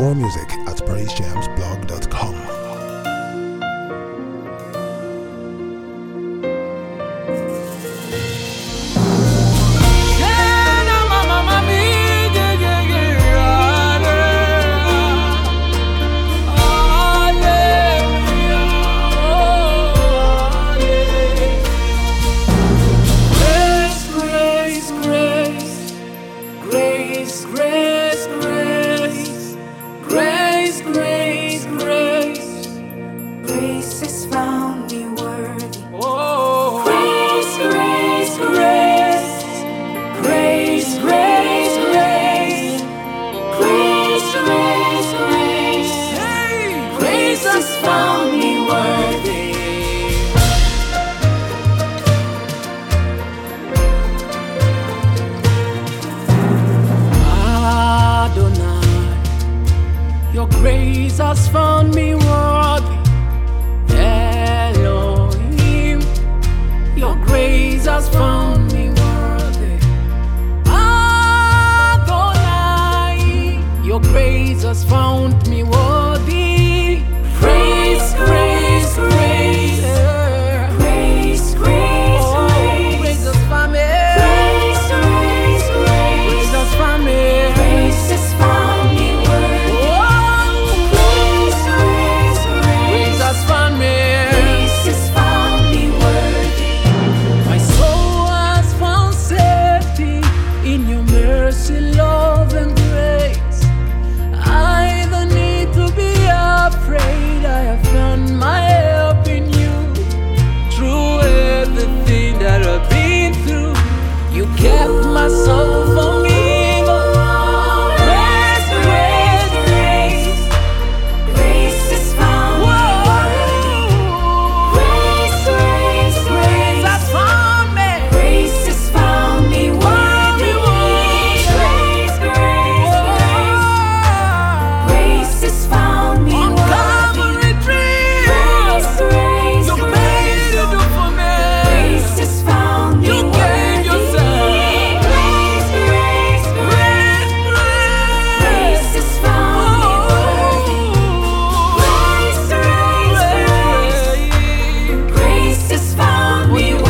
More music at praisejamsblog.com. Grace has found me worthy. Oh, grace, grace, grace, grace, grace, grace, grace, grace, grace. Hey, grace has found me worthy. Adonai, your grace has found me worthy. Elohim, your grace has found me worthy. Adonai, your grace has found me worthy. Grace, grace, grace, grace, grace, grace has found me. Grace, grace, grace, grace has found me. Grace has found me worthy. Grace, grace, grace has found me. Grace has found me worthy. My soul has found safety in your mercy, love, and grace. I don't need to be afraid. I have found my help in you. Through everything that I've been through, you kept my soul from evil. Grace, grace, grace, grace has found me worthy. Grace, grace, grace has found me. Grace has found me worthy. Grace, grace, grace, grace has found me worthy. Grace, grace, grace, grace has found me worthy. Grace, grace, grace, grace has found me worthy. Grace, grace, grace, grace has found me worthy. Grace, grace, grace, grace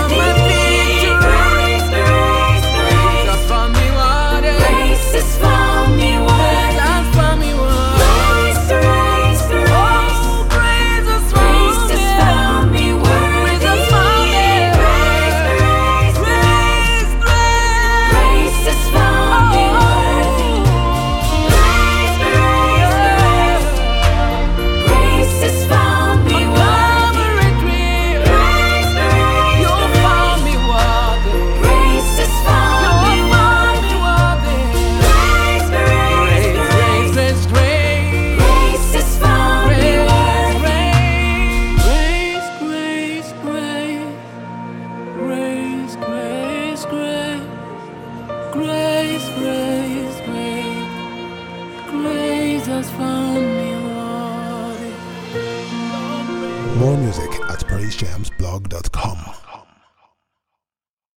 has found me worthy. Grace has found me worthy. Grace, grace, grace, grace has found me worthy. Grace, grace, grace has found me worthy. Grace, grace, grace has found me worthy. Grace, grace, you found me worthy. Grace has found me worthy. Grace, grace, grace, grace has found me worthy. Grace, grace, grace, grace, grace, grace, grace, grace, grace has found me worthy. More music at praisejamsblog.com.